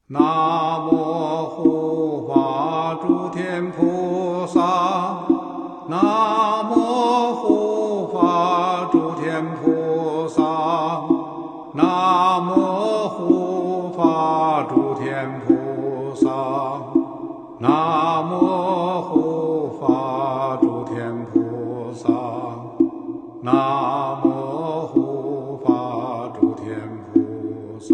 南无护法诸天菩萨，南无护法诸天菩萨，南无护法诸天菩萨，南无护法诸天菩萨，南无护法诸天菩萨。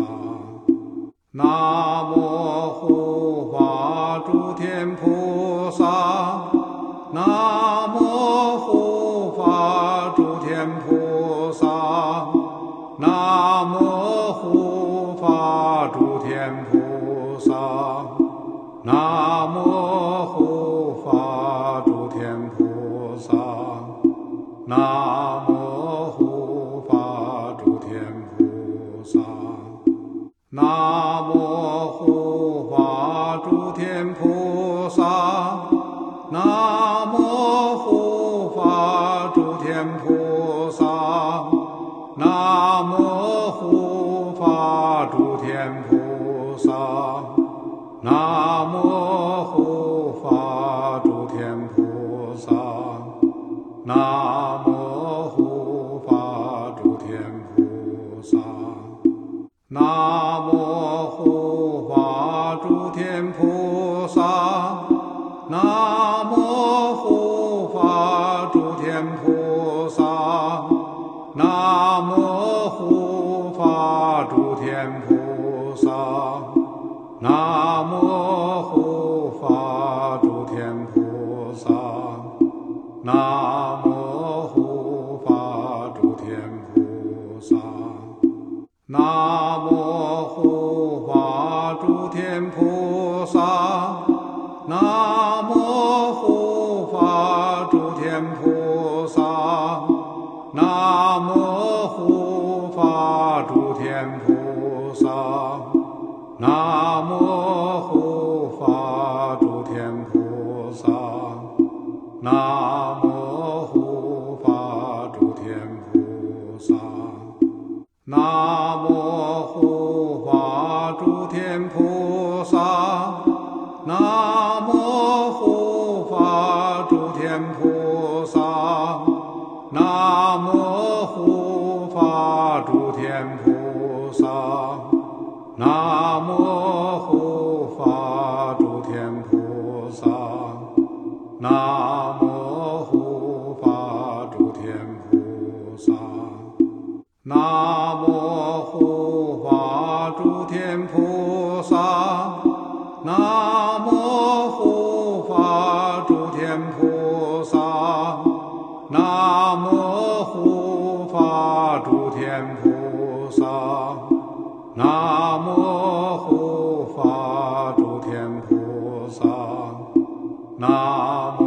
南无护法诸天菩萨，南无护法诸天菩萨，南无护法诸天菩萨，南无护法诸天菩萨，南无护法诸天菩萨。南无护法诸天菩萨，南无护法诸天菩萨，南无护法诸天菩萨，南无护法诸天菩萨，南无护法诸天菩萨。南无护法诸天菩萨，南无护法诸天菩萨，南无护法诸天菩萨，南无护法诸天菩萨，南无护法诸天菩萨。南无护法诸天菩萨，南无护法诸天菩萨，南无护法诸天菩萨，南无护法诸天菩萨，南无护法诸天菩萨。南无护法诸天菩萨，南无护法诸天菩萨，南无护法诸天菩萨，南无护法诸天菩萨，南无护法诸天菩萨。南无护法诸天菩萨，南无护法诸天菩萨，南无护法诸天菩萨，南无护法诸天菩萨，南无